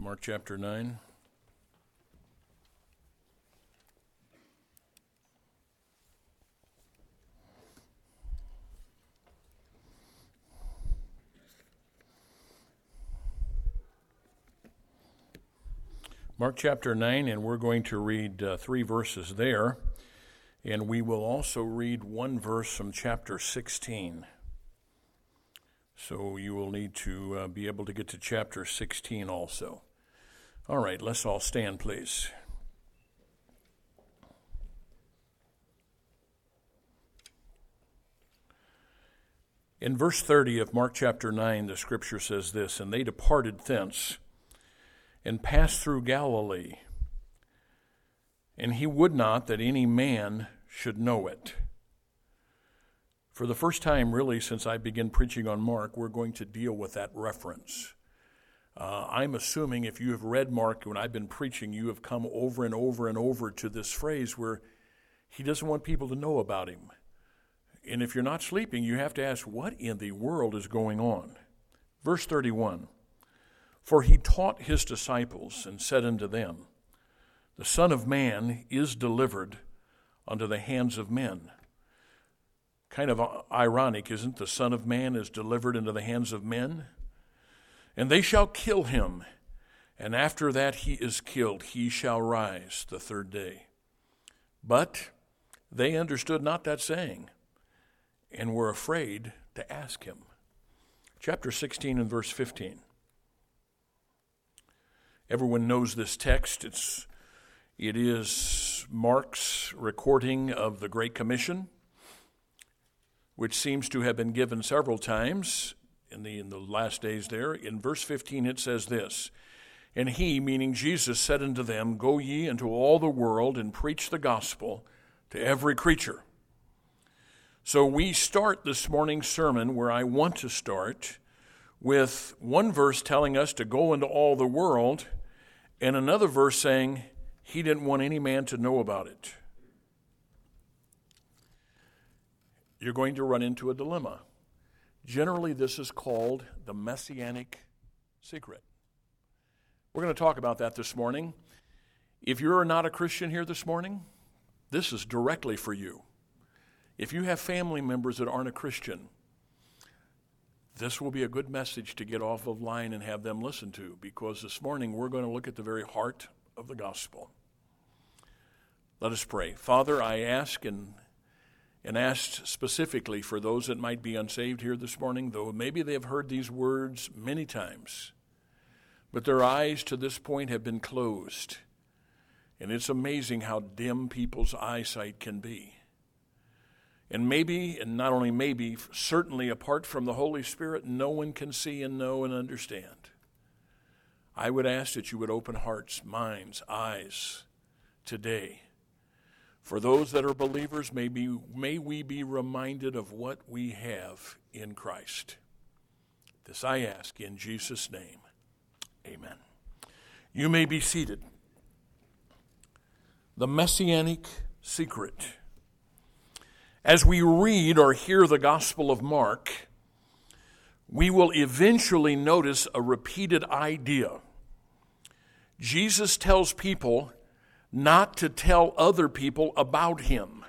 Mark chapter 9. Mark chapter 9, and we're going to read 3 verses there, and we will also read 1 verse from chapter 16. So you will need to be able to get to chapter 16 also. All right, let's all stand, please. In verse 30 of Mark chapter 9, the scripture says this, "And they departed thence, and passed through Galilee. And he would not that any man should know it." For the first time, really, since I began preaching on Mark, we're going to deal with that reference. I'm assuming if you have read Mark when I've been preaching, you have come over and over and over to this phrase where he doesn't want people to know about him. And if you're not sleeping, you have to ask, what in the world is going on? Verse 31, "For he taught his disciples and said unto them, The Son of Man is delivered unto the hands of men." Kind of ironic, isn't it? The Son of Man is delivered into the hands of men. "And they shall kill him, and after that he is killed, he shall rise the third day." But they understood not that saying, and were afraid to ask him. Chapter 16 and verse 15. Everyone knows this text. It is Mark's recording of the Great Commission, which seems to have been given several times in the last days there. In verse 15 it says this, "And he," meaning Jesus, "said unto them, Go ye into all the world and preach the gospel to every creature." So we start this morning's sermon where I want to start with one verse telling us to go into all the world and another verse saying he didn't want any man to know about it. You're going to run into a dilemma. Generally, this is called the messianic secret. We're going to talk about that this morning. If you're not a Christian here this morning, this is directly for you. If you have family members that aren't a Christian, this will be a good message to get off of line and have them listen to, because this morning we're going to look at the very heart of the gospel. Let us pray. Father, I ask and asked specifically for those that might be unsaved here this morning, though maybe they have heard these words many times, but their eyes to this point have been closed. And it's amazing how dim people's eyesight can be. And maybe, and not only maybe, certainly apart from the Holy Spirit, no one can see and know and understand. I would ask that you would open hearts, minds, eyes today. For those that are believers, may we be reminded of what we have in Christ. This I ask in Jesus' name. Amen. You may be seated. The messianic secret. As we read or hear the Gospel of Mark, we will eventually notice a repeated idea. Jesus tells people not to tell other people about him,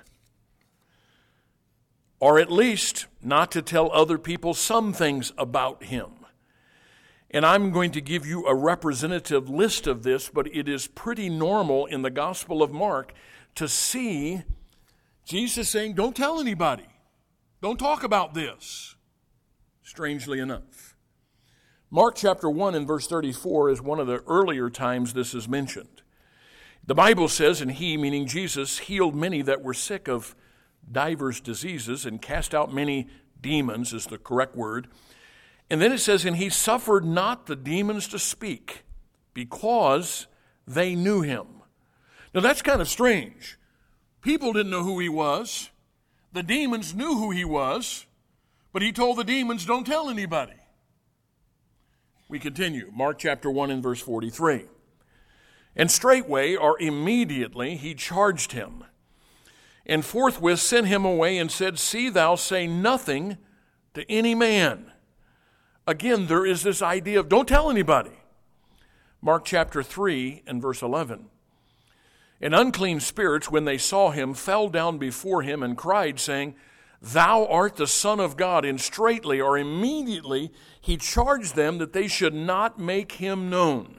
or at least not to tell other people some things about him. And I'm going to give you a representative list of this, but it is pretty normal in the Gospel of Mark to see Jesus saying, don't tell anybody. Don't talk about this. Strangely enough. Mark chapter 1 and verse 34 is one of the earlier times this is mentioned. The Bible says, "And he," meaning Jesus, "healed many that were sick of divers diseases and cast out many demons," is the correct word. And then it says, "And he suffered not the demons to speak, because they knew him." Now that's kind of strange. People didn't know who he was. The demons knew who he was, but he told the demons, don't tell anybody. We continue. Mark chapter 1 and verse 43. "And straightway," or immediately, "he charged him, and forthwith sent him away and said, See thou say nothing to any man." Again, there is this idea of don't tell anybody. Mark chapter 3 and verse 11. And unclean spirits, when they saw him, fell down before him and cried, saying, Thou art the Son of God. And straightly or immediately he charged them that they should not make him known.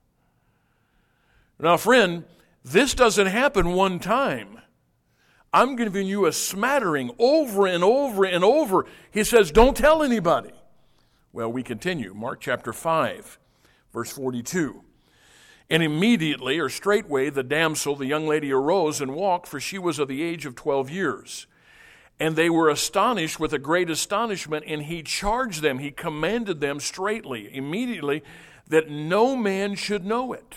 Now, friend, this doesn't happen one time. I'm giving you a smattering over and over and over. He says, don't tell anybody. Well, we continue. Mark chapter 5, verse 42. And immediately or straightway the damsel, the young lady, arose and walked, for she was of the age of 12 years. And they were astonished with a great astonishment, and he charged them, he commanded them straightly, immediately, that no man should know it.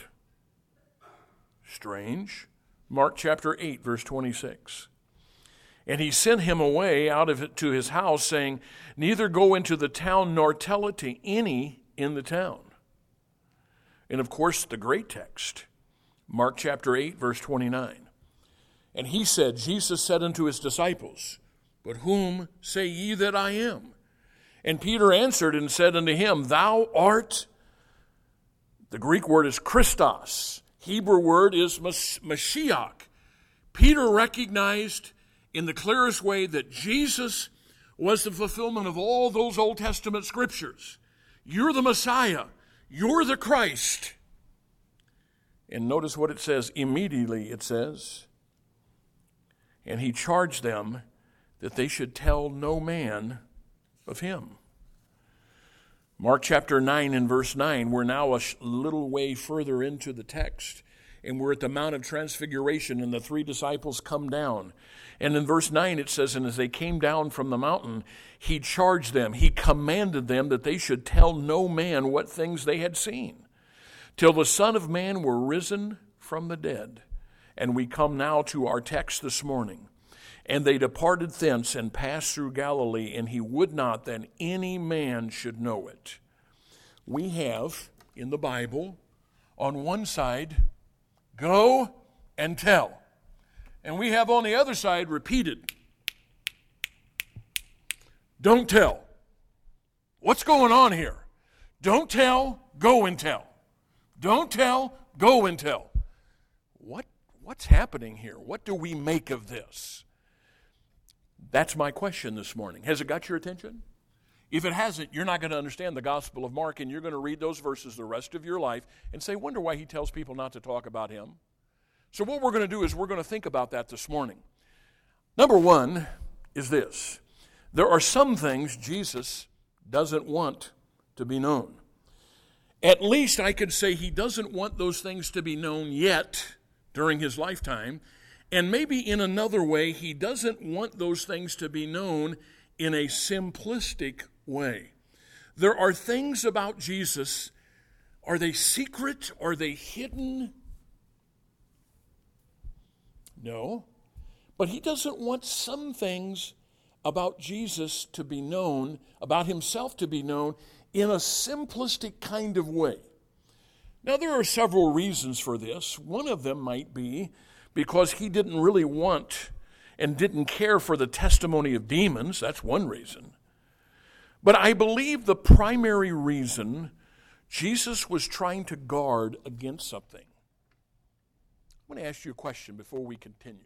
Strange. Mark chapter 8, verse 26. And he sent him away out of it to his house, saying, Neither go into the town nor tell it to any in the town. And of course, the great text, Mark chapter 8, verse 29. And he said, Jesus said unto his disciples, But whom say ye that I am? And Peter answered and said unto him, Thou art, the Greek word is Christos. Hebrew word is Mashiach. Peter recognized in the clearest way that Jesus was the fulfillment of all those Old Testament scriptures. You're the Messiah. You're the Christ. And notice what it says. Immediately it says, and he charged them that they should tell no man of him. Mark chapter 9 and verse 9, we're now a little way further into the text, and we're at the Mount of Transfiguration, and the three disciples come down. And in verse 9 it says, And as they came down from the mountain, he charged them, he commanded them that they should tell no man what things they had seen, till the Son of Man were risen from the dead. And we come now to our text this morning. And they departed thence and passed through Galilee, and he would not that any man should know it. We have in the Bible, on one side, go and tell. And we have on the other side repeated, don't tell. What's going on here? Don't tell, go and tell. Don't tell, go and tell. What's happening here? What do we make of this? That's my question this morning. Has it got your attention? If it hasn't, you're not going to understand the Gospel of Mark, and you're going to read those verses the rest of your life and say, wonder why he tells people not to talk about him. So what we're going to do is we're going to think about that this morning. Number one is this. There are some things Jesus doesn't want to be known. At least I could say he doesn't want those things to be known yet during his lifetime. And maybe in another way, he doesn't want those things to be known in a simplistic way. There are things about Jesus, are they secret? Are they hidden? No. But he doesn't want some things about Jesus to be known, about himself to be known, in a simplistic kind of way. Now, there are several reasons for this. One of them might be because he didn't really want and didn't care for the testimony of demons. That's one reason. But I believe the primary reason, Jesus was trying to guard against something. I'm going to ask you a question before we continue.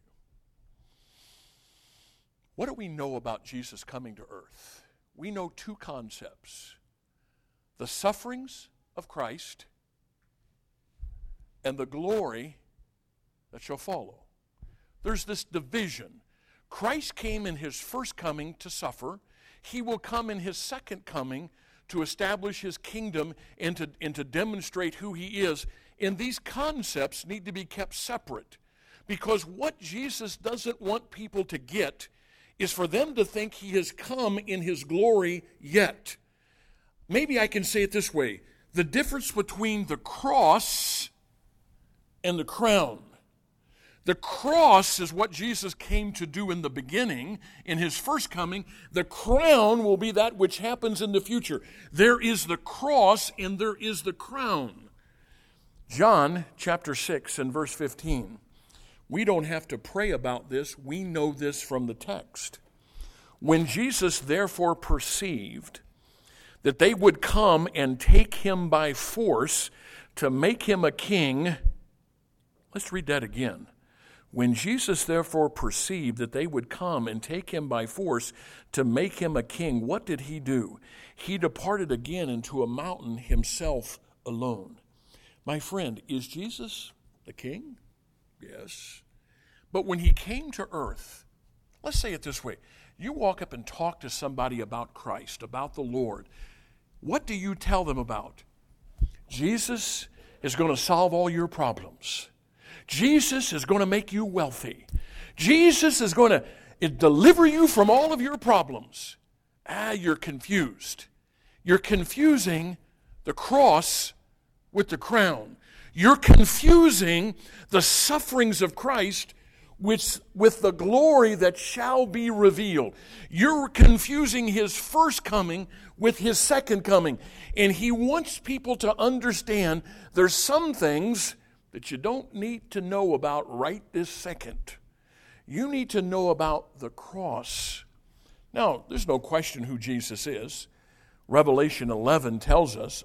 What do we know about Jesus coming to earth? We know two concepts: the sufferings of Christ and the glory that shall follow. There's this division. Christ came in his first coming to suffer. He will come in his second coming to establish his kingdom and to demonstrate who he is. And these concepts need to be kept separate, because what Jesus doesn't want people to get is for them to think he has come in his glory yet. Maybe I can say it this way. The difference between the cross and the crown. The cross is what Jesus came to do in the beginning, in his first coming. The crown will be that which happens in the future. There is the cross and there is the crown. John chapter 6 and verse 15. We don't have to pray about this. We know this from the text. When Jesus therefore perceived that they would come and take him by force to make him a king. Let's read that again. When Jesus therefore perceived that they would come and take him by force to make him a king, what did he do? He departed again into a mountain himself alone. My friend, is Jesus the king? Yes. But when he came to earth, let's say it this way. You walk up and talk to somebody about Christ, about the Lord. What do you tell them about? Jesus is going to solve all your problems. Jesus is going to make you wealthy. Jesus is going to deliver you from all of your problems. You're confused. You're confusing the cross with the crown. You're confusing the sufferings of Christ with the glory that shall be revealed. You're confusing his first coming with his second coming. And he wants people to understand there's some things that you don't need to know about right this second. You need to know about the cross. Now, there's no question who Jesus is. Revelation 11 tells us,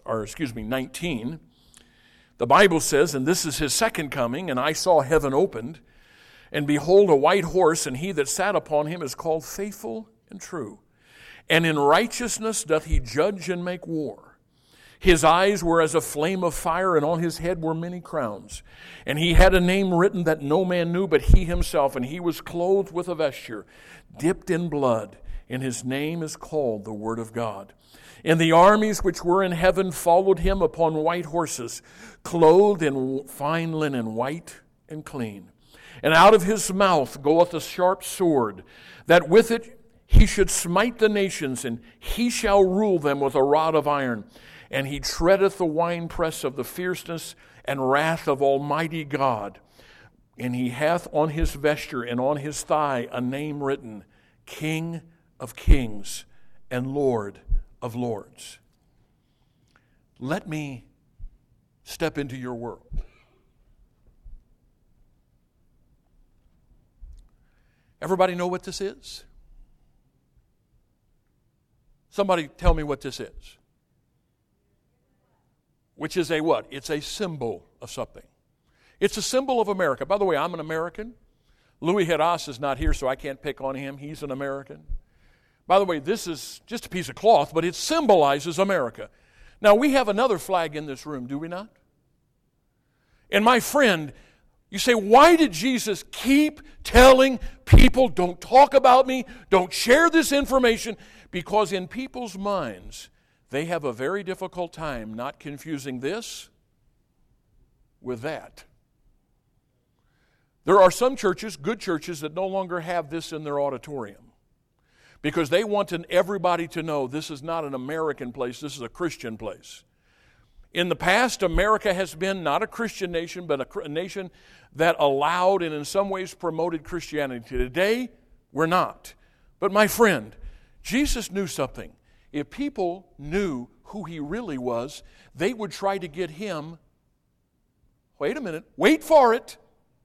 19, the Bible says, and this is his second coming, and I saw heaven opened, and behold, a white horse, and he that sat upon him is called Faithful and True. And in righteousness doth he judge and make war. His eyes were as a flame of fire, and on his head were many crowns. And he had a name written that no man knew but he himself, and he was clothed with a vesture dipped in blood, and his name is called the Word of God. And the armies which were in heaven followed him upon white horses, clothed in fine linen, white and clean. And out of his mouth goeth a sharp sword, that with it he should smite the nations, and he shall rule them with a rod of iron. And he treadeth the winepress of the fierceness and wrath of Almighty God. And he hath on his vesture and on his thigh a name written, King of Kings and Lord of Lords. Let me step into your world. Everybody know what this is? Somebody tell me what this is. Which is a what? It's a symbol of something. It's a symbol of America. By the way, I'm an American. Louis Heras is not here, so I can't pick on him. He's an American. By the way, this is just a piece of cloth, but it symbolizes America. Now, we have another flag in this room, do we not? And my friend, you say, why did Jesus keep telling people, don't talk about me, don't share this information? Because in people's minds, they have a very difficult time not confusing this with that. There are some churches, good churches, that no longer have this in their auditorium because they want everybody to know this is not an American place, this is a Christian place. In the past, America has been not a Christian nation, but a nation that allowed and in some ways promoted Christianity. Today, we're not. But my friend, Jesus knew something. If people knew who he really was, they would try to get him, wait a minute, wait for it,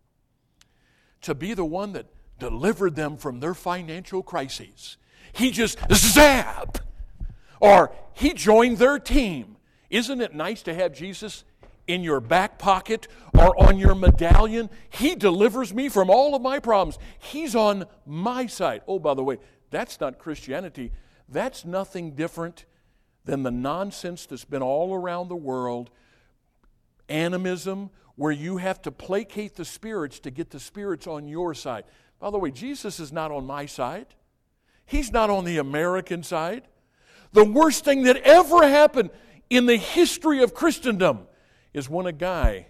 to be the one that delivered them from their financial crises. He just zap, or he joined their team. Isn't it nice to have Jesus in your back pocket or on your medallion? He delivers me from all of my problems. He's on my side. Oh, by the way, that's not Christianity. That's nothing different than the nonsense that's been all around the world. Animism, where you have to placate the spirits to get the spirits on your side. By the way, Jesus is not on my side. He's not on the American side. The worst thing that ever happened in the history of Christendom is when a guy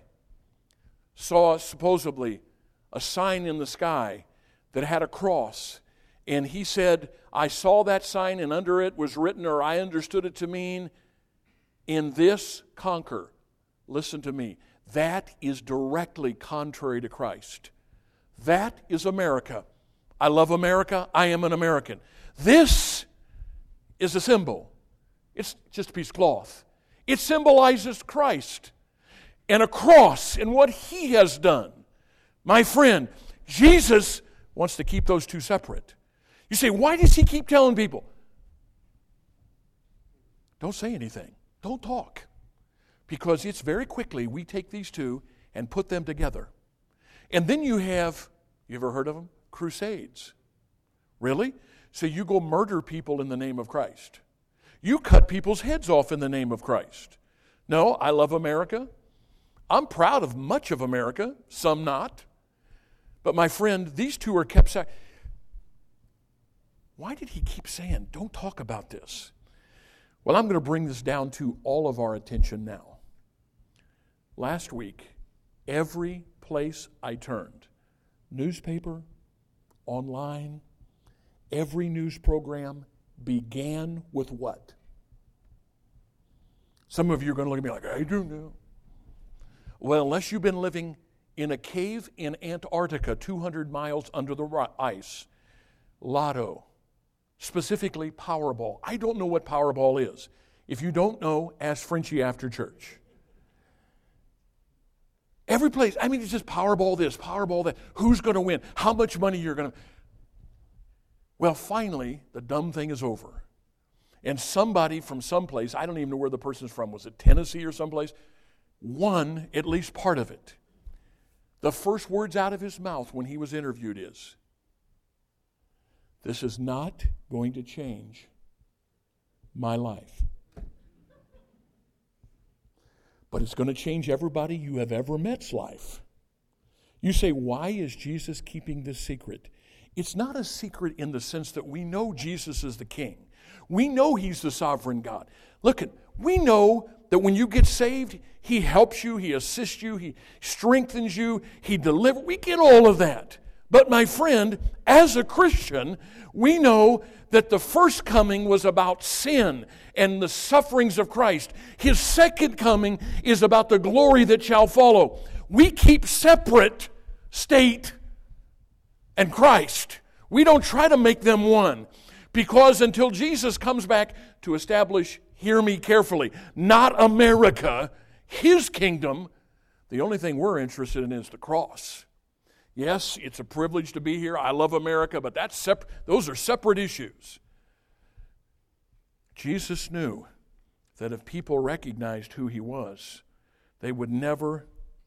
saw supposedly a sign in the sky that had a cross. And he said, I saw that sign and under it was written, or I understood it to mean, in this conquer. Listen to me. That is directly contrary to Christ. That is America. I love America. I am an American. This is a symbol. It's just a piece of cloth. It symbolizes Christ and a cross and what he has done. My friend, Jesus wants to keep those two separate. You say, why does he keep telling people? Don't say anything. Don't talk. because it's very quickly we take these two and put them together. And then you ever heard of them? Crusades. Really? So you go murder people in the name of Christ. You cut people's heads off in the name of Christ. No, I love America. I'm proud of much of America, some not. But my friend, these two are kept saying, why did he keep saying, don't talk about this? Well, I'm going to bring this down to all of our attention now. Last week, every place I turned, newspaper, online, every news program began with what? Some of you are going to look at me like, I don't know. Well, unless you've been living in a cave in Antarctica 200 miles under the ice, lotto, specifically Powerball. I don't know what Powerball is. If you don't know, ask Frenchie after church. Every place, it's just Powerball this, Powerball that. Who's going to win? How much money you're going to... Well, finally, the dumb thing is over. And somebody from someplace, I don't even know where the person's from, was it Tennessee or someplace, won at least part of it. The first words out of his mouth when he was interviewed is, this is not going to change my life. But it's going to change everybody you have ever met's life. You say, why is Jesus keeping this secret? It's not a secret in the sense that we know Jesus is the King. We know He's the sovereign God. Look, we know that when you get saved, He helps you, He assists you, He strengthens you, He delivers. We get all of that. But my friend, as a Christian, we know that the first coming was about sin and the sufferings of Christ. His second coming is about the glory that shall follow. We keep separate state and Christ. We don't try to make them one, because until Jesus comes back to establish, hear me carefully, not America, His kingdom, the only thing we're interested in is the cross. Yes, it's a privilege to be here. I love America, but those are separate issues. Jesus knew that if people recognized who He was, they would never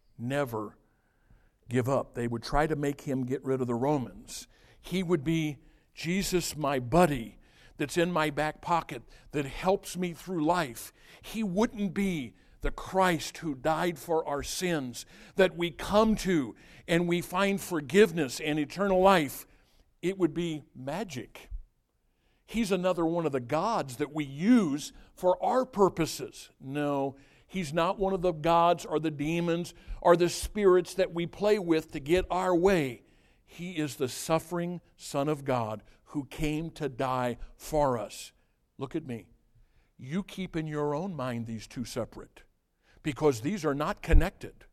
give up. They would try to make Him get rid of the Romans. He would be Jesus, my buddy, that's in my back pocket, that helps me through life. He wouldn't be the Christ who died for our sins, that we come to and we find forgiveness and eternal life. It would be magic. He's another one of the gods that we use for our purposes. No, He's not one of the gods or the demons or the spirits that we play with to get our way. He is the suffering Son of God who came to die for us. Look at me. You keep in your own mind these two separate, because these are not connected.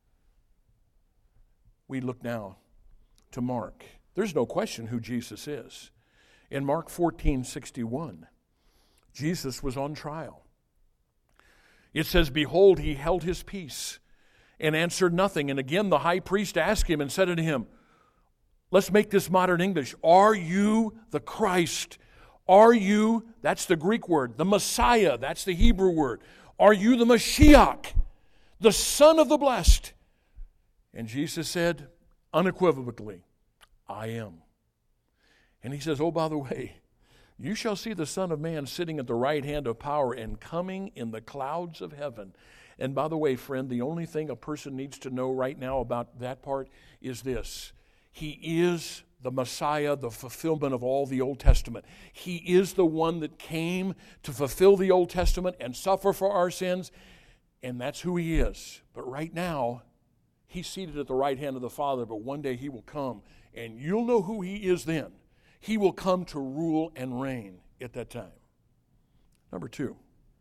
We look now to Mark. There's no question who Jesus is. In Mark 14:61, Jesus was on trial. It says, behold, He held His peace and answered nothing. And again the high priest asked Him and said unto Him, let's make this modern English, are you the Christ? Are you, that's the Greek word, the Messiah, that's the Hebrew word. Are you the Mashiach, the Son of the Blessed? And Jesus said unequivocally, I am. And He says, oh, by the way, you shall see the Son of Man sitting at the right hand of power and coming in the clouds of heaven. And by the way, friend, the only thing a person needs to know right now about that part is this. He is the Messiah, the fulfillment of all the Old Testament. He is the one that came to fulfill the Old Testament and suffer for our sins, and that's who He is. But right now, He's seated at the right hand of the Father, but one day He will come, and you'll know who He is then. He will come to rule and reign at that time. Number two,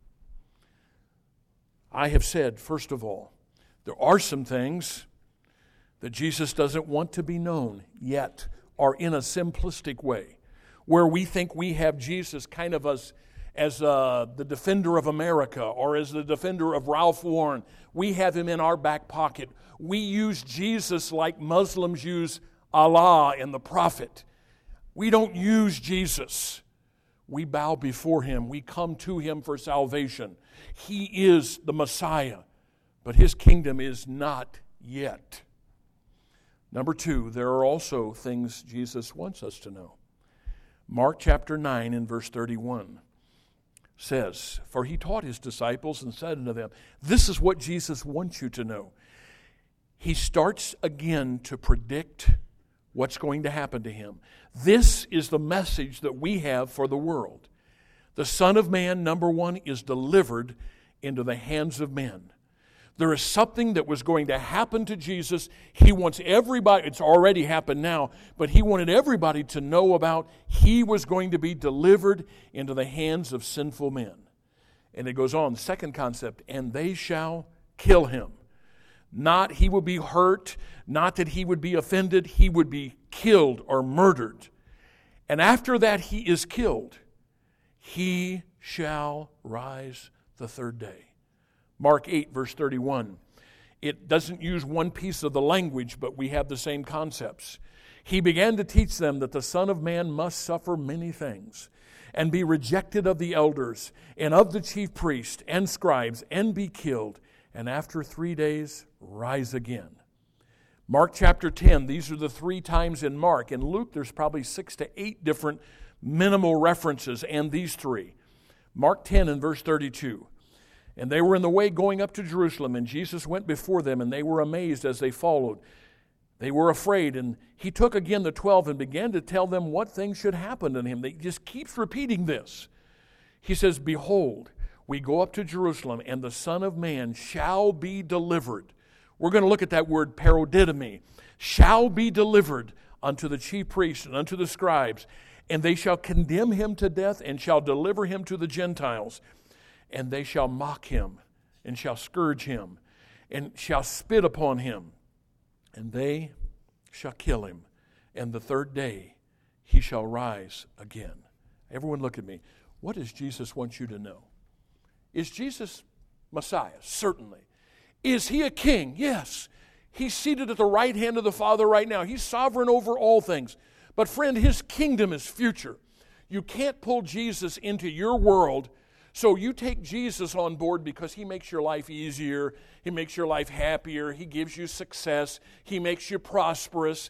I have said, first of all, there are some things that Jesus doesn't want to be known yet, or in a simplistic way, where we think we have Jesus kind of as the defender of America or as the defender of Ralph Lauren. We have Him in our back pocket. We use Jesus like Muslims use Allah and the Prophet. We don't use Jesus. We bow before him. We come to him for salvation. He is the Messiah, but his kingdom is not yet. Number 2, there are also things Jesus wants us to know. Mark chapter 9 and verse 31 says, "For he taught his disciples and said unto them," this is what Jesus wants you to know. He starts again to predict what's going to happen to him. This is the message that we have for the world. The Son of Man, number 1, is delivered into the hands of men. There is something that was going to happen to Jesus. He wants everybody, it's already happened now, but he wanted everybody to know about. He was going to be delivered into the hands of sinful men. And it goes on, second concept, and they shall kill him. Not he will be hurt, not that he would be offended, he would be killed or murdered. And after that he is killed, he shall rise the third day. Mark 8, verse 31. It doesn't use one piece of the language, but we have the same concepts. He began to teach them that the Son of Man must suffer many things, and be rejected of the elders, and of the chief priests and scribes, and be killed, and after 3 days rise again. Mark chapter 10, these are the 3 times in Mark. In Luke, there's probably 6 to 8 different minimal references, and these 3. Mark 10 and verse 32. "And they were in the way going up to Jerusalem, and Jesus went before them, and they were amazed as they followed. They were afraid, and he took again the 12 and began to tell them what things should happen to him." He just keeps repeating this. He says, "Behold, we go up to Jerusalem, and the Son of Man shall be delivered." We're going to look at that word parodidomi. "Shall be delivered unto the chief priests and unto the scribes, and they shall condemn him to death, and shall deliver him to the Gentiles. And they shall mock him, and shall scourge him, and shall spit upon him, and they shall kill him. And the third day he shall rise again." Everyone look at me. What does Jesus want you to know? Is Jesus Messiah? Certainly. Is he a king? Yes. He's seated at the right hand of the Father right now. He's sovereign over all things. But friend, his kingdom is future. You can't pull Jesus into your world, so you take Jesus on board because he makes your life easier, he makes your life happier, he gives you success, he makes you prosperous.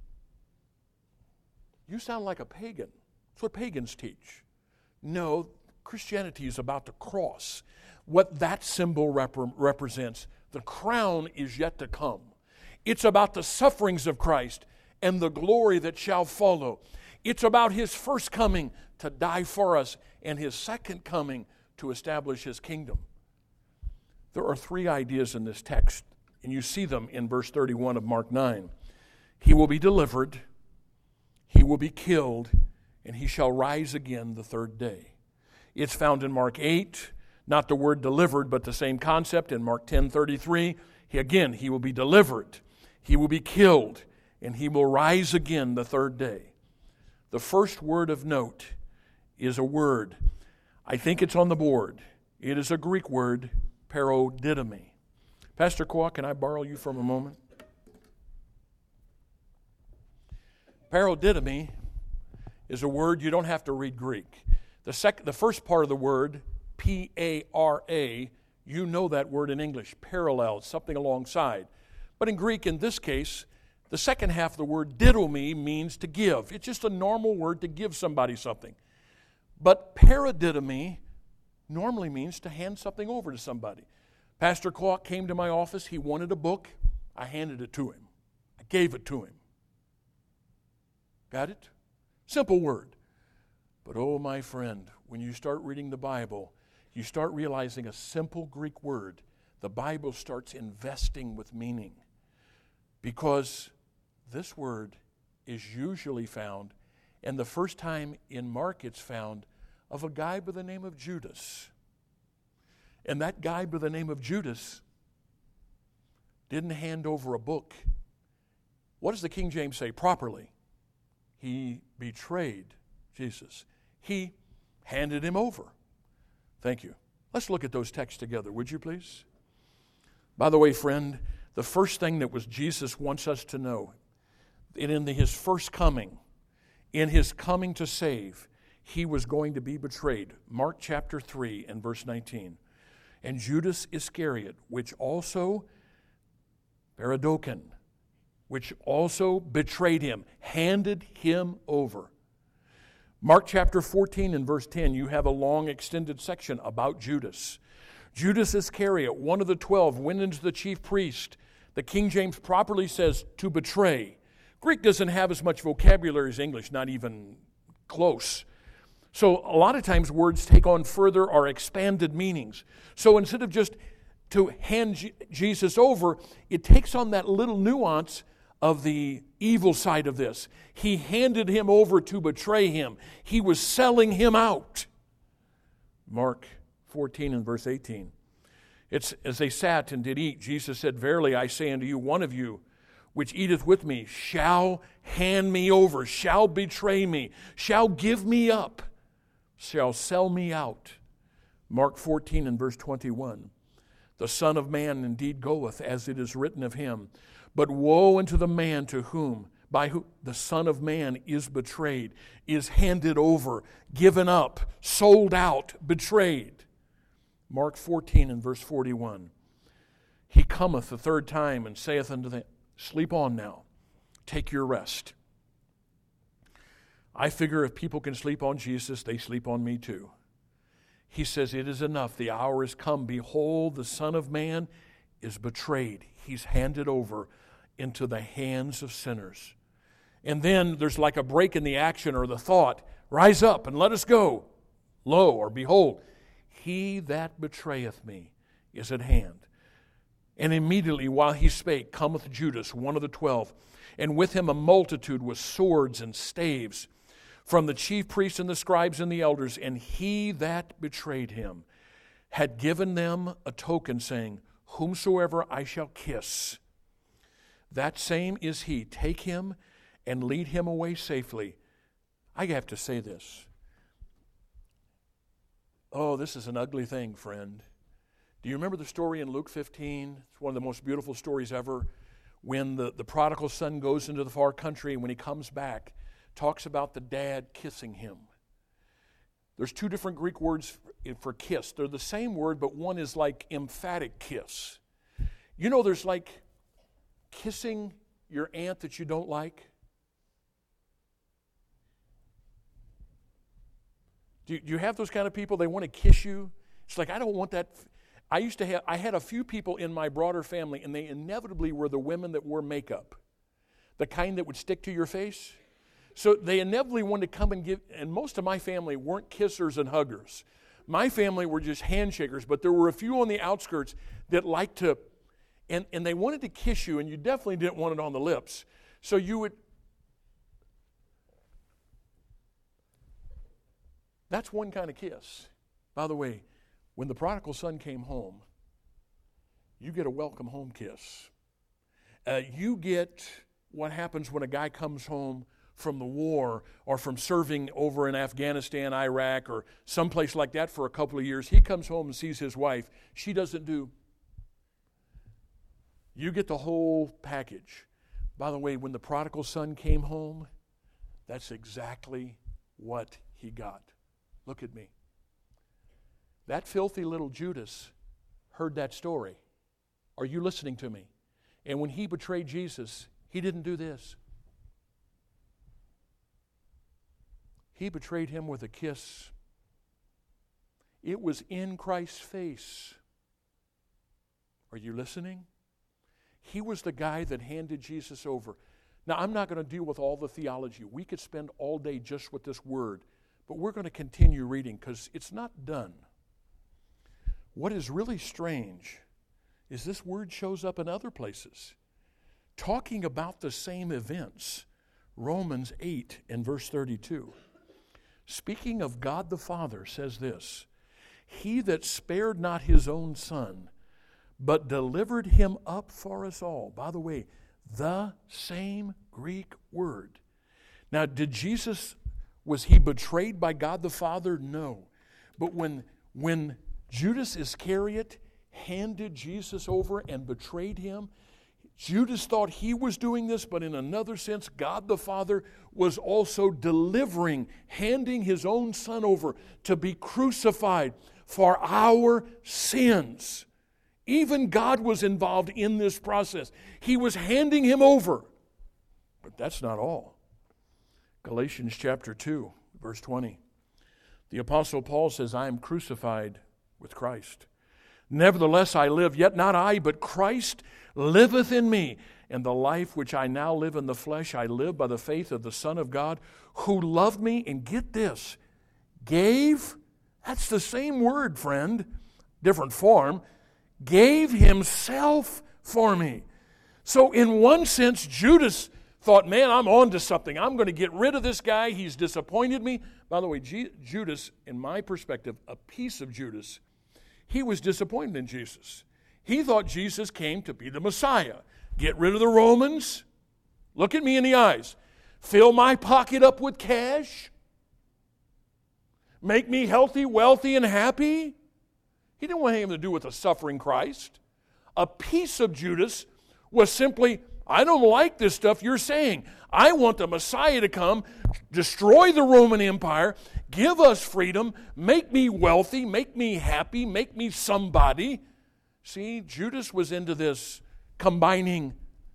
You sound like a pagan. That's what pagans teach. No, Christianity is about the cross. What that symbol represents, the crown is yet to come. It's about the sufferings of Christ and the glory that shall follow. It's about his first coming to die for us and his second coming to establish his kingdom. There are 3 ideas in this text, and you see them in verse 31 of Mark 9. He will be delivered, he will be killed, and he shall rise again the third day. It's found in Mark 8, not the word delivered, but the same concept. In Mark 10:33, he will be delivered, he will be killed, and he will rise again the third day. The first word of note is a word. I think it's on the board. It is a Greek word, parodidomi. Pastor Kwok, can I borrow you for a moment? Parodidomi is a word you don't have to read Greek. The first part of the word, P-A-R-A, you know that word in English, parallel, something alongside. But in Greek, in this case, the second half of the word didomi means to give. It's just a normal word to give somebody something. But paradidomi normally means to hand something over to somebody. Pastor Clark came to my office. He wanted a book. I handed it to him. I gave it to him. Got it? Simple word. But oh, my friend, when you start reading the Bible, you start realizing a simple Greek word, the Bible starts investing with meaning. Because this word is usually found, and the first time in Mark it's found, of a guy by the name of Judas. And that guy by the name of Judas didn't hand over a book. What does the King James say properly? He betrayed Jesus. He handed him over. Thank you. Let's look at those texts together, would you please? By the way, friend, the first thing that was Jesus wants us to know, in his first coming, in his coming to save, he was going to be betrayed. Mark chapter 3 and verse 19. And Judas Iscariot, which also betrayed him, handed him over. Mark chapter 14 and verse 10, you have a long extended section about Judas. Judas Iscariot, one of the 12, went into the chief priest. The King James properly says to betray. Greek doesn't have as much vocabulary as English, not even close. So a lot of times words take on further or expanded meanings. So instead of just to hand Jesus over, it takes on that little nuance of the evil side of this. He handed him over to betray him. He was selling him out. Mark 14 and verse 18. It's as they sat and did eat, Jesus said, Verily I say unto you, one of you which eateth with me shall hand me over, shall betray me, shall give me up, shall sell me out. Mark 14 and verse 21. The Son of Man indeed goeth, as it is written of him. But woe unto the man to whom, by whom the Son of Man is betrayed, is handed over, given up, sold out, betrayed. Mark 14 and verse 41. He cometh the third time and saith unto them, Sleep on now, take your rest. I figure if people can sleep on Jesus, they sleep on me too. He says, It is enough, the hour is come. Behold, the Son of Man is betrayed. He's handed over into the hands of sinners. And then there's like a break in the action or the thought, Rise up and let us go. Lo, or behold, he that betrayeth me is at hand. And immediately while he spake, cometh Judas, one of the 12, and with him a multitude with swords and staves, from the chief priests and the scribes and the elders, and he that betrayed him had given them a token, saying, Whomsoever I shall kiss, that same is he. Take him and lead him away safely. I have to say this. Oh, this is an ugly thing, friend. Do you remember the story in Luke 15? It's one of the most beautiful stories ever. When the prodigal son goes into the far country, and when he comes back, talks about the dad kissing him. There's two different Greek words for kiss. They're the same word, but one is like emphatic kiss. You know, there's like kissing your aunt that you don't like. Do you have those kind of people? They want to kiss you. It's like, I don't want that. I had a few people in my broader family, and they inevitably were the women that wore makeup, the kind that would stick to your face. So they inevitably wanted to come and give, and most of my family weren't kissers and huggers. My family were just handshakers, but there were a few on the outskirts that liked to, and they wanted to kiss you, and you definitely didn't want it on the lips. So you would, that's one kind of kiss. By the way, when the prodigal son came home, you get a welcome home kiss. You get what happens when a guy comes home from the war or from serving over in Afghanistan, Iraq, or someplace like that for a couple of years. He comes home and sees his wife. She doesn't do. You get the whole package. By the way, when the prodigal son came home, that's exactly what he got. Look at me. That filthy little Judas heard that story. Are you listening to me? And when he betrayed Jesus, he didn't do this. He betrayed him with a kiss. It was in Christ's face. Are you listening? He was the guy that handed Jesus over. Now, I'm not going to deal with all the theology. We could spend all day just with this word, but we're going to continue reading because it's not done. What is really strange is this word shows up in other places, talking about the same events. Romans 8 and verse 32. Speaking of God the Father, says this, He that spared not his own Son, but delivered him up for us all. By the way, the same Greek word. Now, was he betrayed by God the Father? No. But when Judas Iscariot handed Jesus over and betrayed him, Judas thought he was doing this, but in another sense, God the Father was also delivering, handing his own Son over to be crucified for our sins. Even God was involved in this process. He was handing him over. But that's not all. Galatians chapter 2, verse 20. The Apostle Paul says, I am crucified with Christ. Nevertheless I live, yet not I, but Christ liveth in me. And the life which I now live in the flesh, I live by the faith of the Son of God, who loved me, and get this, gave, that's the same word, friend, different form, gave himself for me. So in one sense, Judas thought, man, I'm on to something. I'm going to get rid of this guy. He's disappointed me. By the way, Judas, in my perspective, a piece of Judas, he was disappointed in Jesus. He thought Jesus came to be the Messiah. Get rid of the Romans. Look at me in the eyes. Fill my pocket up with cash. Make me healthy, wealthy, and happy. He didn't want anything to do with a suffering Christ. A piece of Judas was simply, I don't like this stuff you're saying. I want the Messiah to come, destroy the Roman Empire, give us freedom, make me wealthy, make me happy, make me somebody. See, Judas was into this, combining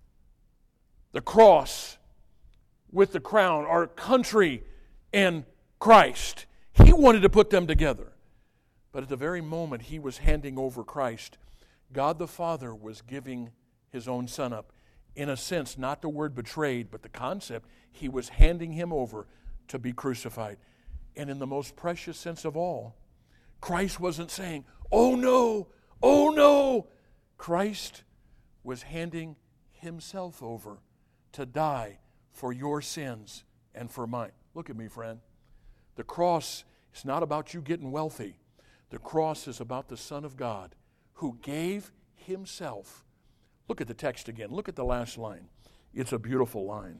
the cross with the crown, our country and Christ. He wanted to put them together. But at the very moment he was handing over Christ, God the Father was giving his own Son up. In a sense, not the word betrayed, but the concept, he was handing him over to be crucified. And in the most precious sense of all, Christ wasn't saying, oh no, oh no. Christ was handing himself over to die for your sins and for mine. Look at me, friend. The cross is not about you getting wealthy. The cross is about the Son of God who gave himself. Look at the text again. Look at the last line. It's a beautiful line.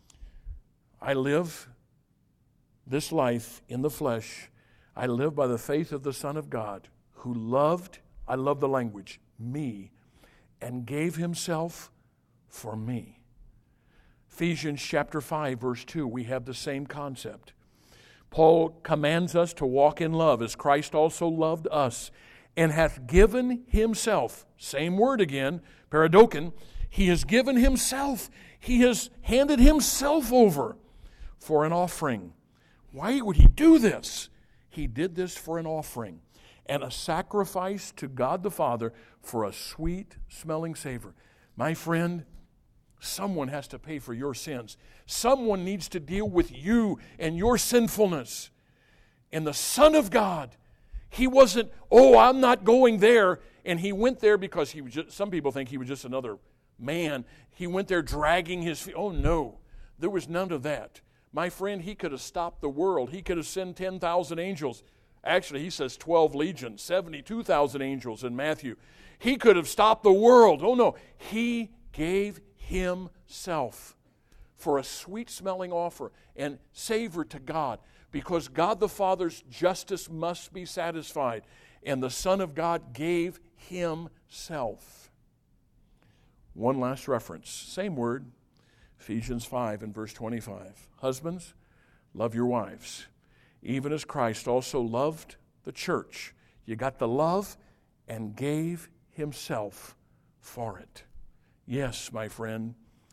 I live this life in the flesh. I live by the faith of the Son of God who loved, I love the language, me, and gave himself for me. Ephesians chapter 5, verse 2, we have the same concept. Paul commands us to walk in love as Christ also loved us and hath given himself, same word again, paradoken, he has given himself, he has handed himself over for an offering. Why would he do this? He did this for an offering and a sacrifice to God the Father for a sweet-smelling savor. My friend, someone has to pay for your sins. Someone needs to deal with you and your sinfulness. And the Son of God, he wasn't, oh, I'm not going there. And he went there because he was just, some people think he was just another man. He went there dragging his feet. Oh, no. There was none of that. My friend, he could have stopped the world. He could have sent 10,000 angels. Actually, he says 12 legions, 72,000 angels in Matthew. He could have stopped the world. Oh, no. He gave himself for a sweet-smelling offer and savor to God, because God the Father's justice must be satisfied, and the Son of God gave himself. One last reference, same word, Ephesians 5 and verse 25. Husbands, love your wives, even as Christ also loved the church. You got the love, and gave himself for it. Yes, my friend,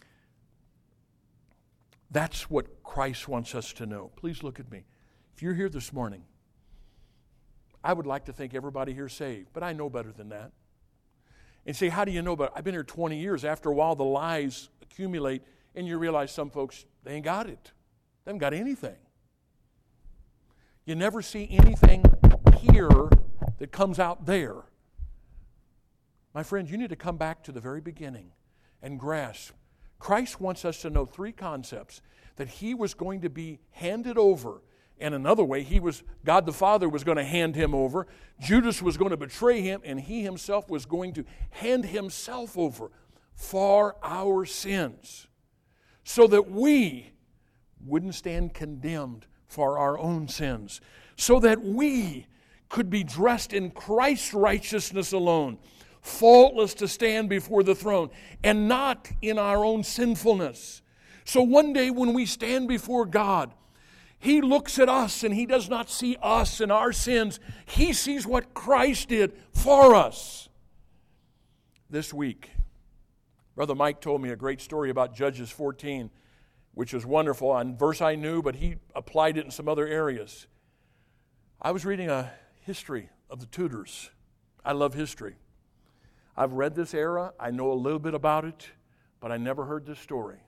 that's what Christ wants us to know. Please look at me. If you're here this morning, I would like to think everybody here is saved, but I know better than that. And say, how do you know better? I've been here 20 years. After a while, the lies accumulate, and you realize some folks, they ain't got it. They haven't got anything. You never see anything here that comes out there. My friends, you need to come back to the very beginning and grasp. Christ wants us to know three concepts: that he was going to be handed over, and another way, God the Father was going to hand him over, Judas was going to betray him, and he himself was going to hand himself over for our sins, so that we wouldn't stand condemned for our own sins, so that we could be dressed in Christ's righteousness alone, faultless to stand before the throne, and not in our own sinfulness. So one day when we stand before God, He looks at us and He does not see us and our sins. He sees what Christ did for us. This week, Brother Mike told me a great story about Judges 14, which was wonderful. A verse I knew, but he applied it in some other areas. I was reading a history of the Tudors. I love history. I've read this era. I know a little bit about it, but I never heard this story.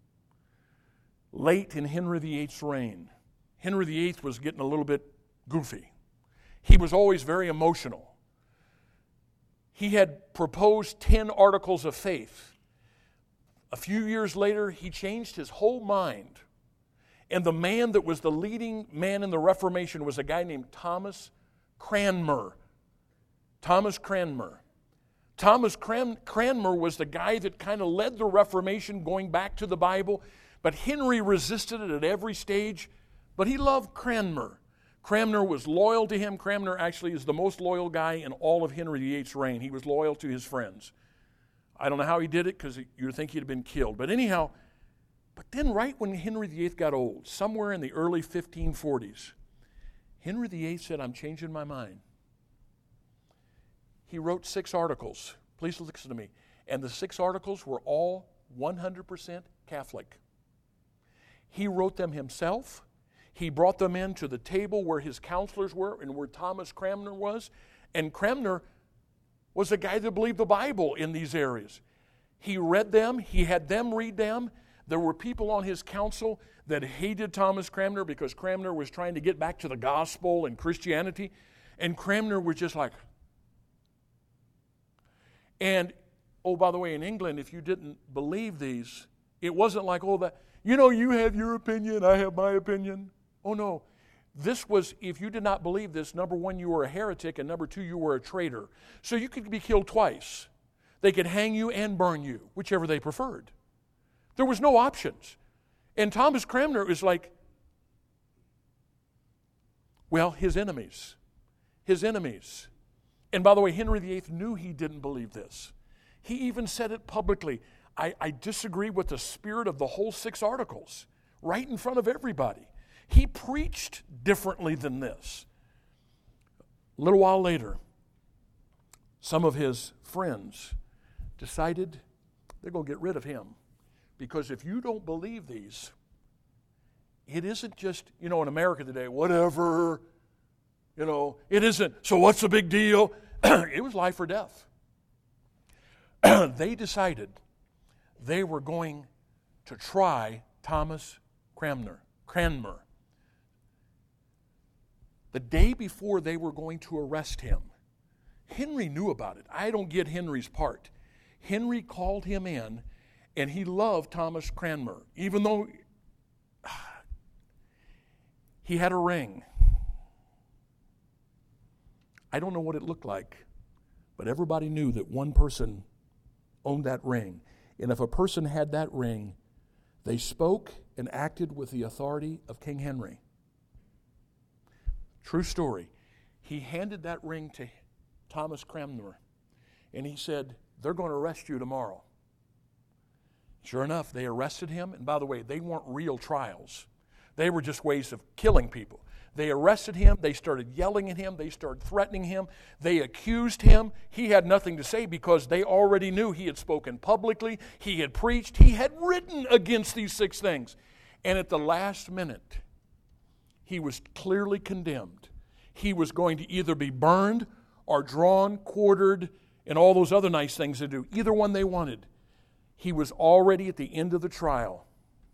Late in Henry VIII's reign, Henry VIII was getting a little bit goofy. He was always very emotional. He had proposed 10 articles of faith. A few years later, he changed his whole mind. And the man that was the leading man in the Reformation was a guy named Thomas Cranmer. Thomas Cranmer. Thomas Cranmer was the guy that kind of led the Reformation going back to the Bible. But Henry resisted it at every stage. But he loved Cranmer. Cranmer was loyal to him. Cranmer actually is the most loyal guy in all of Henry VIII's reign. He was loyal to his friends. I don't know how he did it because you would think he'd have been killed. But anyhow, but then right when Henry VIII got old, somewhere in the early 1540s, Henry VIII said, I'm changing my mind. He wrote 6 articles. Please listen to me. And the 6 articles were all 100% Catholic. He wrote them himself. He brought them in to the table where his counselors were and where Thomas Cranmer was. And Cranmer was a guy that believed the Bible in these areas. He read them. He had them read them. There were people on his council that hated Thomas Cranmer because Cranmer was trying to get back to the gospel and Christianity. And Cranmer was just like... And, oh, by the way, in England, if you didn't believe these, it wasn't like, oh, that, you know, you have your opinion, I have my opinion. Oh, no. This was, if you did not believe this, number one, you were a heretic, and number two, you were a traitor. So you could be killed twice. They could hang you and burn you, whichever they preferred. There was no options. And Thomas Cranmer is like, well, his enemies. His enemies. And by the way, Henry VIII knew he didn't believe this. He even said it publicly. I disagree with the spirit of the whole 6 articles, right in front of everybody. He preached differently than this. A little while later, some of his friends decided they're going to get rid of him. Because if you don't believe these, it isn't just, you know, in America today, whatever, you know, it isn't, so what's the big deal? It was life or death. They decided they were going to try Thomas Cranmer. The day before they were going to arrest him, Henry knew about it. I don't get Henry's part. Henry called him in, and he loved Thomas Cranmer, even though he had a ring. I don't know what it looked like, but everybody knew that one person owned that ring. And if a person had that ring, they spoke and acted with the authority of King Henry. True story. He handed that ring to Thomas Cranmer, and he said, they're going to arrest you tomorrow. Sure enough, they arrested him. And by the way, they weren't real trials. They were just ways of killing people. They arrested him. They started yelling at him. They started threatening him. They accused him. He had nothing to say because they already knew he had spoken publicly. He had preached. He had written against these 6 things. And at the last minute, he was clearly condemned. He was going to either be burned or drawn, quartered, and all those other nice things to do. Either one they wanted. He was already at the end of the trial.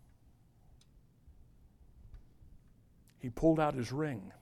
He pulled out his ring,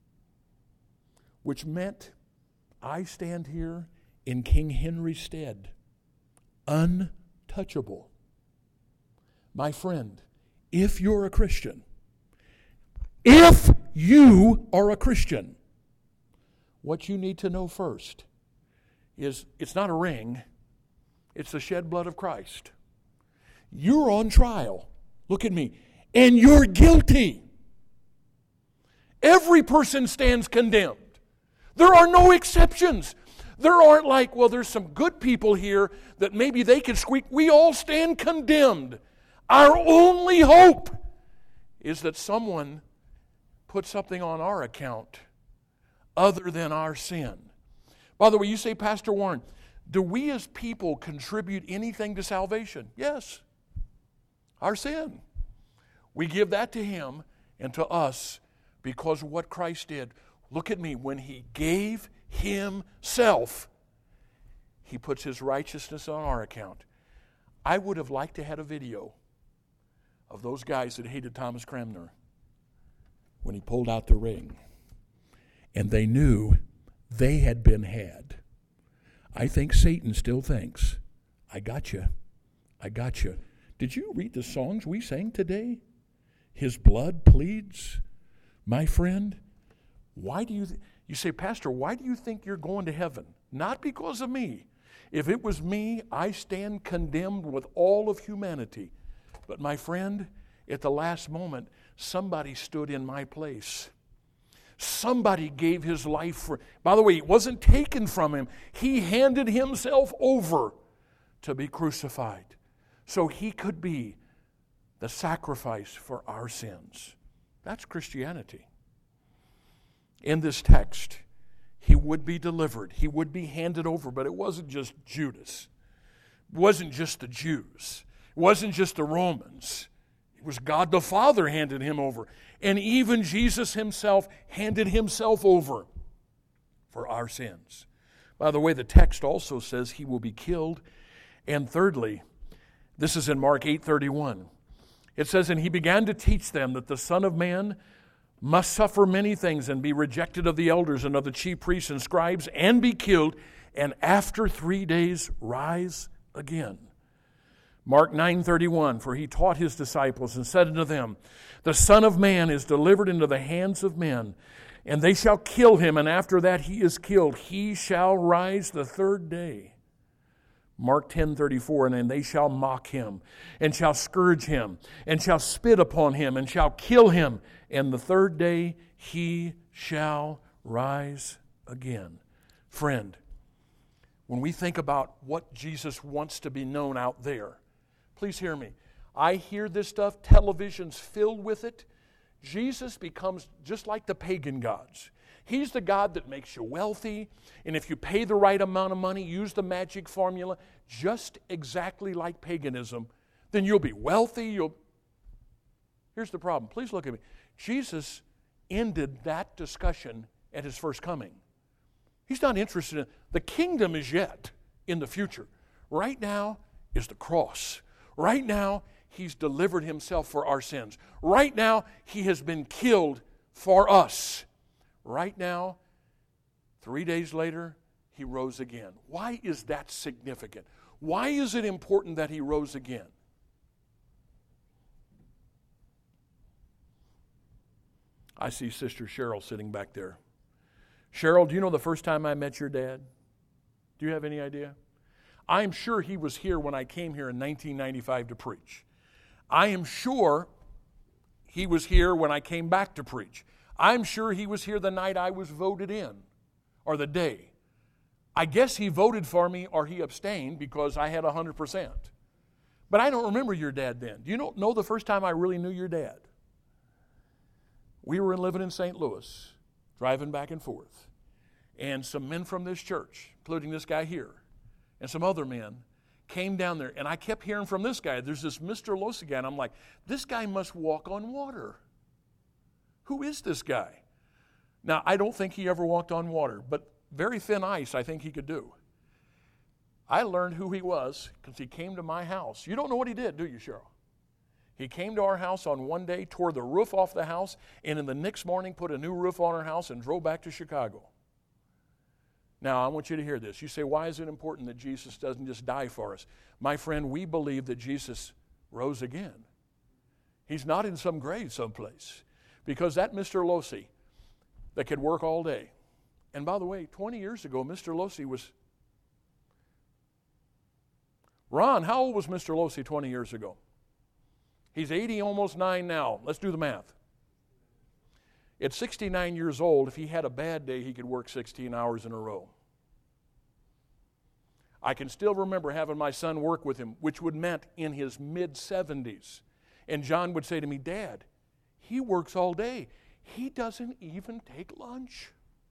which meant I stand here in King Henry's stead, untouchable. My friend, if you're a Christian, if you are a Christian, what you need to know first is it's not a ring, it's the shed blood of Christ. You're on trial. Look at me. And you're guilty. Every person stands condemned. There are no exceptions. There aren't like, well, there's some good people here that maybe they can squeak. We all stand condemned. Our only hope is that someone put something on our account other than our sin. By the way, you say, Pastor Warren, do we as people contribute anything to salvation? Yes. Our sin. We give that to Him and to us because of what Christ did. Look at me. When He gave Himself, He puts His righteousness on our account. I would have liked to have had a video of those guys that hated Thomas Cranmer when he pulled out the ring. And they knew they had been had. I think Satan still thinks, I got you. I got you. Did you read the songs we sang today? His blood pleads. My friend, why do you say, Pastor, why do you think you're going to heaven? Not because of me. If it was me, I stand condemned with all of humanity. But my friend, at the last moment, somebody stood in my place. Somebody gave his life for. By the way, it wasn't taken from him. He handed himself over to be crucified so he could be the sacrifice for our sins. That's Christianity. In this text, he would be delivered. He would be handed over, but it wasn't just Judas. It wasn't just the Jews. It wasn't just the Romans. It was God the Father handed him over. And even Jesus himself handed himself over for our sins. By the way, the text also says he will be killed. And thirdly, this is in Mark 8:31. It says, and he began to teach them that the Son of Man must suffer many things and be rejected of the elders and of the chief priests and scribes and be killed, and after 3 days rise again. Mark 9:31, for he taught his disciples and said unto them, the Son of Man is delivered into the hands of men, and they shall kill him, and after that he is killed, he shall rise the third day. Mark 10:34, and they shall mock him, and shall scourge him, and shall spit upon him, and shall kill him, and the third day he shall rise again. Friend, when we think about what Jesus wants to be known out there, please hear me. I hear this stuff, television's filled with it. Jesus becomes just like the pagan gods. He's the God that makes you wealthy, and if you pay the right amount of money, use the magic formula, just exactly like paganism, then you'll be wealthy. Here's the problem. Please look at me. Jesus ended that discussion at his first coming. He's not interested in the kingdom is yet in the future. Right now is the cross. Right now, he's delivered himself for our sins. Right now, he has been killed for us. Right now, 3 days later, he rose again. Why is that significant? Why is it important that he rose again? I see Sister Cheryl sitting back there. Cheryl, do you know the first time I met your dad? Do you have any idea? I'm sure he was here when I came here in 1995 to preach. I am sure he was here when I came back to preach. I'm sure he was here the night I was voted in, or the day. I guess he voted for me or he abstained because I had 100%. But I don't remember your dad then. Do you know the first time I really knew your dad? We were living in St. Louis, driving back and forth. And some men from this church, including this guy here, and some other men, came down there. And I kept hearing from this guy, there's this Mr. Losi guy. And I'm like, this guy must walk on water. Who is this guy? Now, I don't think he ever walked on water, but very thin ice I think he could do. I learned who he was because he came to my house. You don't know what he did, do you, Cheryl? He came to our house on one day, tore the roof off the house, and in the next morning put a new roof on our house and drove back to Chicago. Now, I want you to hear this. You say, why is it important that Jesus doesn't just die for us? My friend, we believe that Jesus rose again. He's not in some grave someplace. Because that Mr. Losi that could work all day. And by the way, 20 years ago, Mr. Losi was... Ron, how old was Mr. Losi 20 years ago? He's 80, almost 9 now. Let's do the math. At 69 years old, if he had a bad day, he could work 16 hours in a row. I can still remember having my son work with him, which would meant in his mid-70s. And John would say to me, Dad, he works all day. He doesn't even take lunch.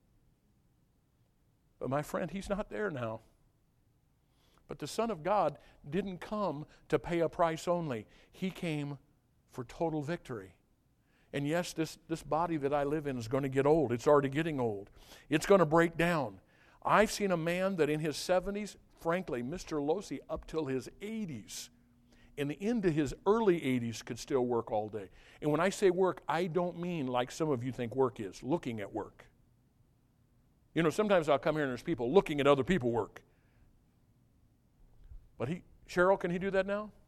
But my friend, he's not there now. But the Son of God didn't come to pay a price only. He came for total victory. And yes, this body that I live in is going to get old. It's already getting old. It's going to break down. I've seen a man that in his 70s, frankly, Mr. Losi, up till his 80s, and into his early 80s, could still work all day. And when I say work, I don't mean like some of you think work is, looking at work. You know, sometimes I'll come here and there's people looking at other people work. But Cheryl, can he do that now?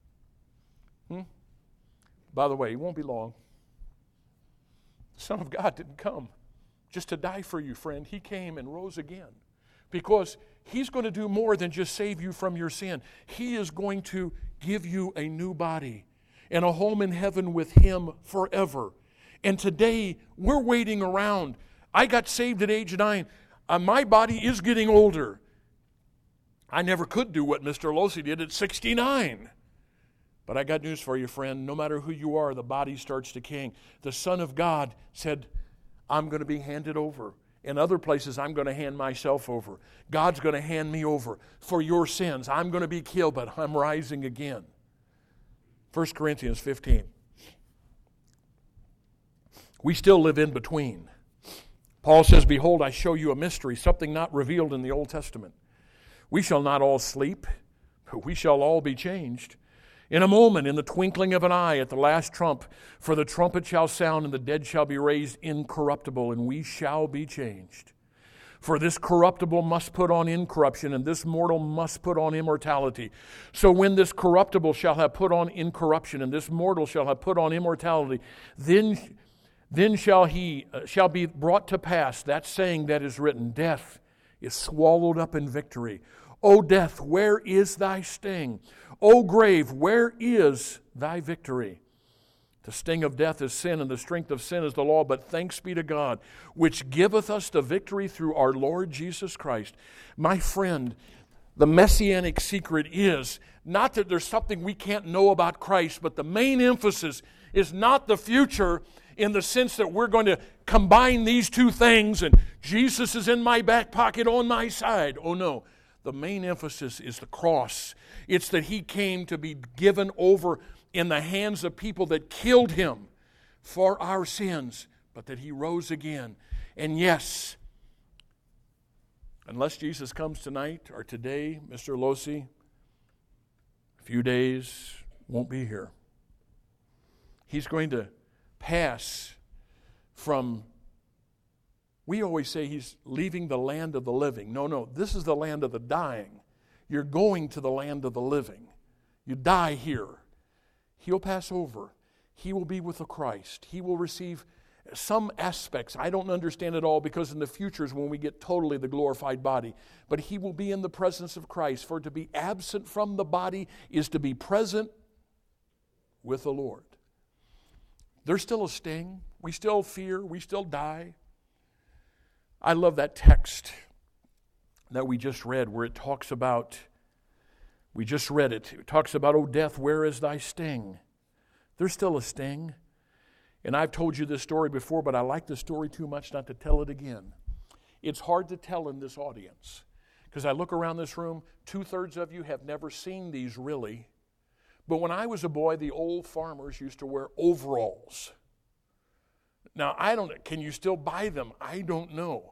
By the way, he won't be long. The Son of God didn't come just to die for you, friend. He came and rose again because he's going to do more than just save you from your sin. He is going to give you a new body and a home in heaven with him forever. And today, we're waiting around. I got saved at age 9. My body is getting older. I never could do what Mr. Losi did at 69. But I got news for you, friend. No matter who you are, the body starts decaying. The Son of God said, I'm going to be handed over. In other places, I'm going to hand myself over. God's going to hand me over for your sins. I'm going to be killed, but I'm rising again. 1 Corinthians 15. We still live in between. Paul says, behold, I show you a mystery, something not revealed in the Old Testament. We shall not all sleep, but we shall all be changed. In a moment, in the twinkling of an eye, at the last trump, for the trumpet shall sound, and the dead shall be raised incorruptible, and we shall be changed. For this corruptible must put on incorruption, and this mortal must put on immortality. So when this corruptible shall have put on incorruption, and this mortal shall have put on immortality, then shall be brought to pass that saying that is written, death is swallowed up in victory. O death, where is thy sting? O grave, where is thy victory? The sting of death is sin, and the strength of sin is the law. But thanks be to God, which giveth us the victory through our Lord Jesus Christ. My friend, the messianic secret is not that there's something we can't know about Christ, but the main emphasis is not the future in the sense that we're going to combine these two things and Jesus is in my back pocket on my side. Oh no. The main emphasis is the cross. It's that he came to be given over in the hands of people that killed him for our sins, but that he rose again. And yes, unless Jesus comes tonight or today, Mr. Losi, a few days, won't be here. He's going to pass from, we always say he's leaving the land of the living. No, this is the land of the dying. You're going to the land of the living. You die here. He'll pass over. He will be with the Christ. He will receive some aspects. I don't understand it all because in the future is when we get totally the glorified body. But he will be in the presence of Christ. For to be absent from the body is to be present with the Lord. There's still a sting. We still fear. We still die. I love that text that we just read where it talks about, we just read it. It talks about, O death, where is thy sting? There's still a sting. And I've told you this story before, but I like the story too much not to tell it again. It's hard to tell in this audience because I look around this room, 2/3 of you have never seen these really. But when I was a boy, the old farmers used to wear overalls. Now, can you still buy them? I don't know.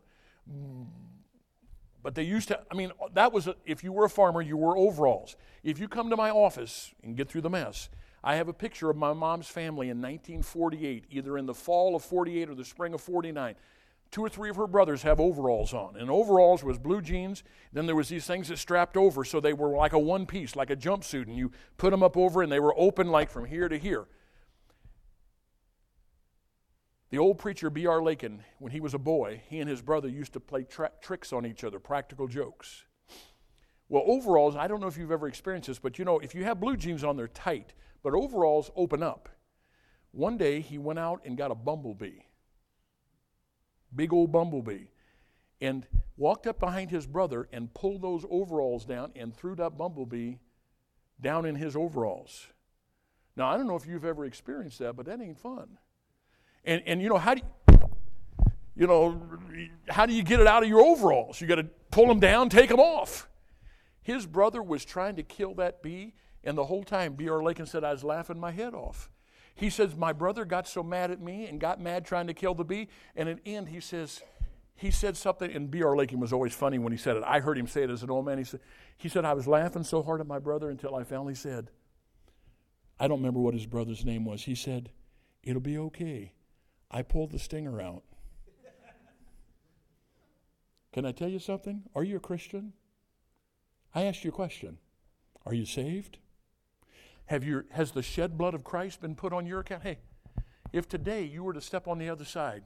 But they used to, if you were a farmer, you wore overalls. If you come to my office and get through the mess, I have a picture of my mom's family in 1948, either in the fall of 48 or the spring of 49. 2 or 3 of her brothers have overalls on. And overalls was blue jeans. Then there was these things that strapped over, so they were like a one piece, like a jumpsuit. And you put them up over, and they were open like from here to here. The old preacher, B.R. Lakin, when he was a boy, he and his brother used to play tricks on each other, practical jokes. Well, overalls, I don't know if you've ever experienced this, but if you have blue jeans on, they're tight. But overalls open up. One day, he went out and got a bumblebee. Big old bumblebee. and walked up behind his brother and pulled those overalls down and threw that bumblebee down in his overalls. Now, I don't know if you've ever experienced that, but that ain't fun. And how do you get it out of your overalls? You got to pull them down, take them off. His brother was trying to kill that bee, and the whole time B.R. Lakin said, I was laughing my head off. He says, my brother got so mad at me and got mad trying to kill the bee, and at the end he said something, and B.R. Lakin was always funny when he said it. I heard him say it as an old man. He said, I was laughing so hard at my brother until I finally said, I don't remember what his brother's name was. He said, it'll be okay. I pulled the stinger out. Can I tell you something? Are you a Christian? I asked you a question. Are you saved? Has the shed blood of Christ been put on your account? Hey, if today you were to step on the other side,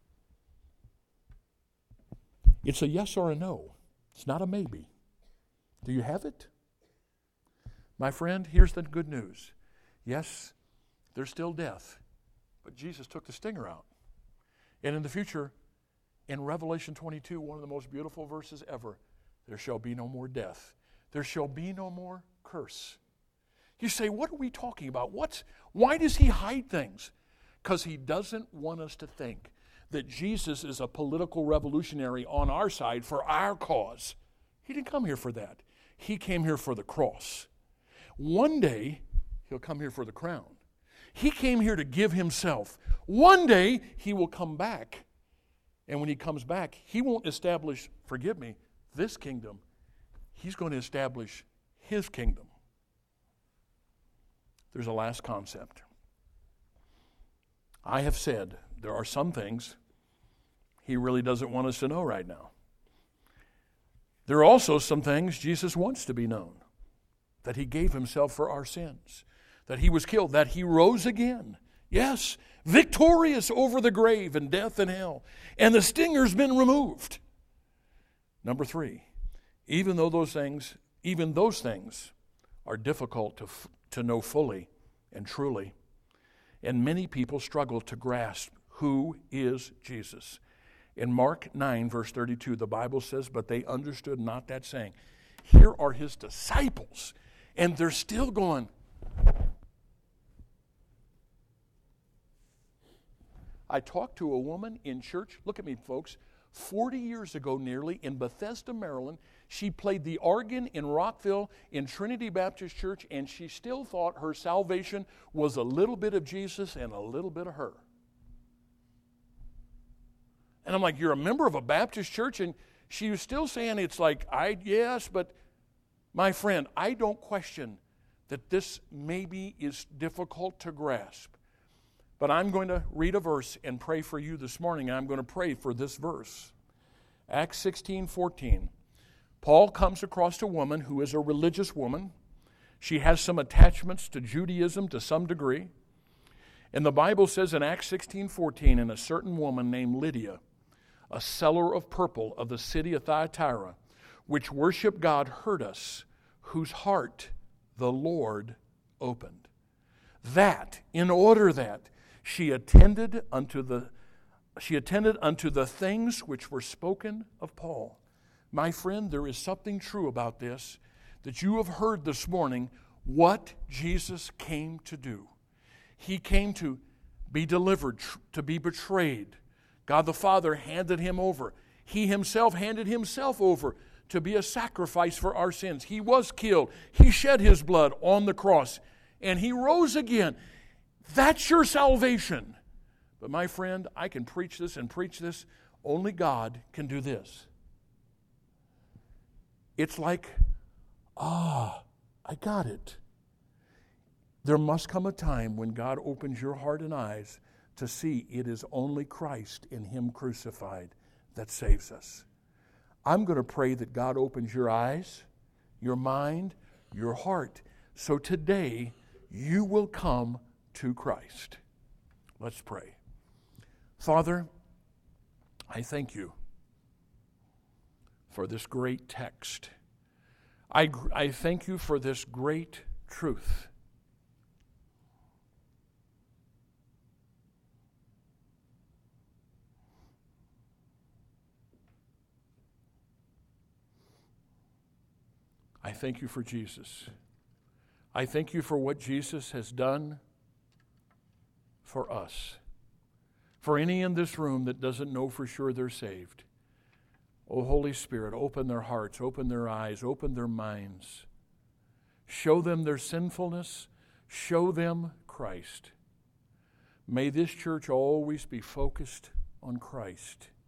it's a yes or a no. It's not a maybe. Do you have it? My friend, here's the good news. Yes, there's still death, but Jesus took the stinger out. And in the future, in Revelation 22, one of the most beautiful verses ever, there shall be no more death. There shall be no more curse. You say, what are we talking about? Why does he hide things? Because he doesn't want us to think that Jesus is a political revolutionary on our side for our cause. He didn't come here for that. He came here for the cross. One day, he'll come here for the crown. He came here to give himself. One day, he will come back. And when he comes back, he won't establish, forgive me, this kingdom. He's going to establish his kingdom. There's a last concept. I have said there are some things he really doesn't want us to know right now. There are also some things Jesus wants to be known. That he gave himself for our sins. That he was killed. That he rose again. Yes, victorious over the grave and death and hell. And the stinger's been removed. Number 3, even those things are difficult to know fully and truly. And many people struggle to grasp who is Jesus. In Mark 9, verse 32, the Bible says, but they understood not that saying. Here are his disciples, and they're still going. I talked to a woman in church, look at me folks, 40 years ago nearly in Bethesda, Maryland. She played the organ in Rockville in Trinity Baptist Church, and she still thought her salvation was a little bit of Jesus and a little bit of her. And I'm like, you're a member of a Baptist church? And she was still saying it's like, yes, but my friend, I don't question that this maybe is difficult to grasp. But I'm going to read a verse and pray for you this morning. I'm going to pray for this verse. Acts 16:14. Paul comes across a woman who is a religious woman. She has some attachments to Judaism to some degree. And the Bible says in Acts 16:14, and a certain woman named Lydia, a seller of purple of the city of Thyatira, which worshiped God, heard us, whose heart the Lord opened. That, in order that she attended unto the things which were spoken of Paul. My friend, there is something true about this that you have heard this morning, what Jesus came to do. He came to be delivered, to be betrayed. God the Father handed him over. He himself handed himself over to be a sacrifice for our sins. He was killed. He shed his blood on the cross, and he rose again. That's your salvation. But my friend, I can preach this and preach this. Only God can do this. It's like, I got it. There must come a time when God opens your heart and eyes to see it is only Christ in him crucified that saves us. I'm going to pray that God opens your eyes, your mind, your heart, so today you will come to Christ. Let's pray. Father, I thank you for this great text. I thank you for this great truth. I thank you for Jesus. I thank you for what Jesus has done for us. For any in this room that doesn't know for sure they're saved, oh, Holy Spirit, open their hearts, open their eyes, open their minds. Show them their sinfulness. Show them Christ. May this church always be focused on Christ.